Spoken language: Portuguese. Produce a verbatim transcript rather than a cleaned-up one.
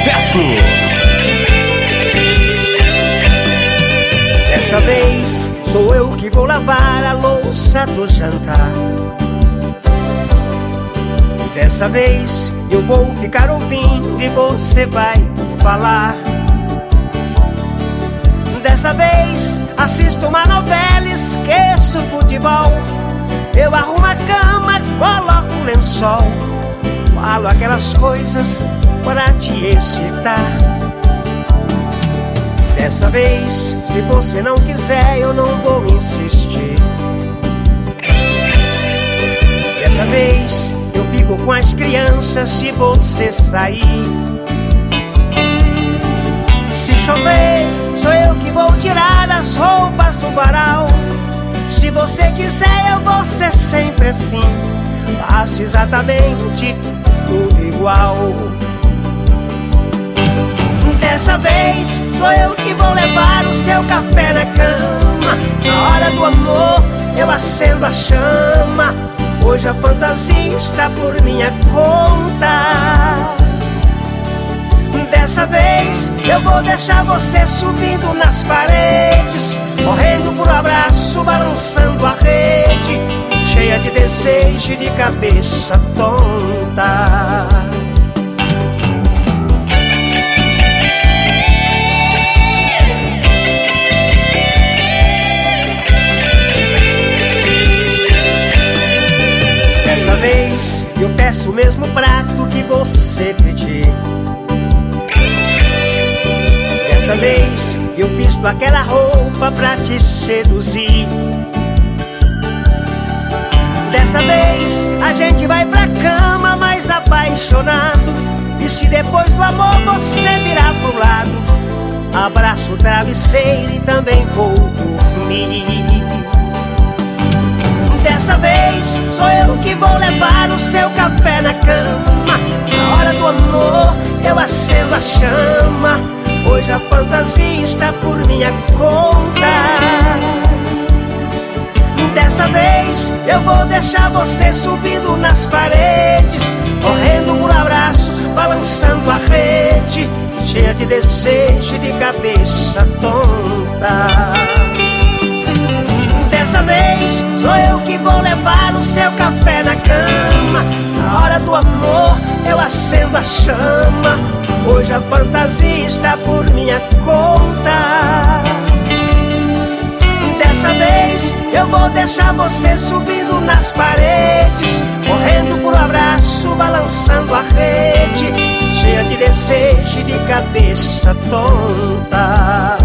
sucesso. Dessa vez sou eu que vou lavar a louça do jantar. Dessa vez eu vou ficar ouvindo e você vai falar. Dessa vez assisto uma novela, esqueço o futebol. Eu arrumo a cama, coloco um lençol. Falo aquelas coisas para te excitar. Dessa vez, se você não quiser, eu não vou insistir. Dessa vez, eu fico com as crianças se você sair. Se chover, sou eu que vou tirar as roupas do varal. Se você quiser, eu vou ser sempre assim. Faço exatamente tudo igual. Dessa vez, sou eu que vou levar o seu café na cama. Na hora do amor, eu acendo a chama. Hoje a fantasia está por minha conta. Dessa vez eu vou deixar você subindo nas paredes, correndo por um abraço, balançando a rede, cheia de desejo e de cabeça tonta. Dessa vez eu peço o mesmo prato que você pediu. Dessa vez eu visto aquela roupa pra te seduzir. Dessa vez a gente vai pra cama mais apaixonado. E se depois do amor você virar pro lado, abraço o travesseiro e também vou dormir. Dessa vez sou eu que vou levar o seu café na cama. Na hora do amor eu acendo a chama. Hoje a fantasia está por minha conta. Dessa vez eu vou deixar você subindo nas paredes, correndo por um abraço, balançando a rede, cheia de desejo e de cabeça tonta. Dessa vez sou eu que vou levar o seu café na cama. Na hora do amor eu acendo a chama. Hoje a fantasia está por minha conta. Dessa vez eu vou deixar você subindo nas paredes, correndo por um abraço, balançando a rede, cheia de desejo e de cabeça tonta.